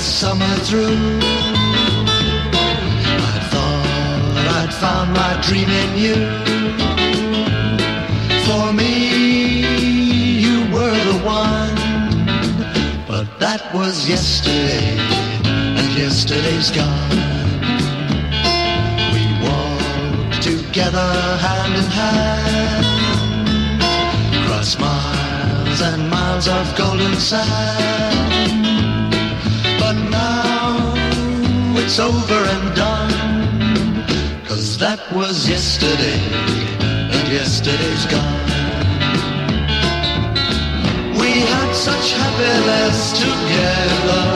summer through. I thought I'd found my dream in you. For me, you were the one. But that was yesterday, and yesterday's gone. We walked together hand in hand, across miles and miles of golden sand. But now it's over and done, 'cause that was yesterday, and yesterday's gone. We had such happiness together,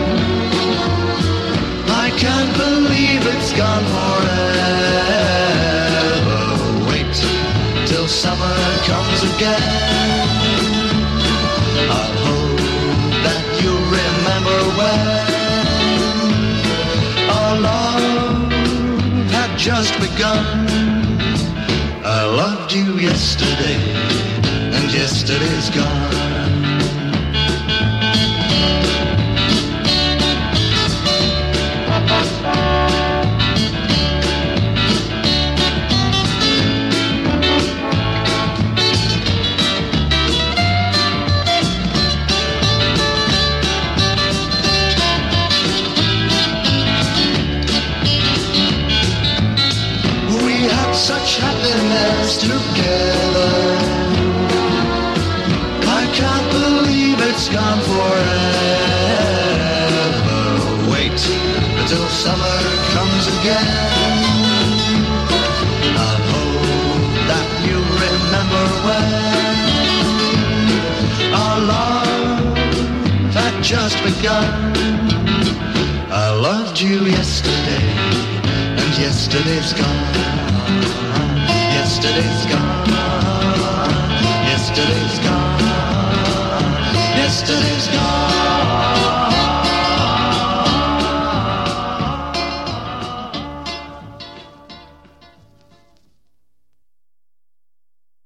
I can't believe it's gone forever. Wait till summer comes again, I'll hope that you remember when our love had just begun. I loved you yesterday, and yesterday's gone. Such happiness together, I can't believe it's gone forever. Wait until summer comes again, I hope that you remember when our love had just begun. I loved you yesterday, and yesterday's gone. Yesterday's gone, yesterday's gone, yesterday's gone.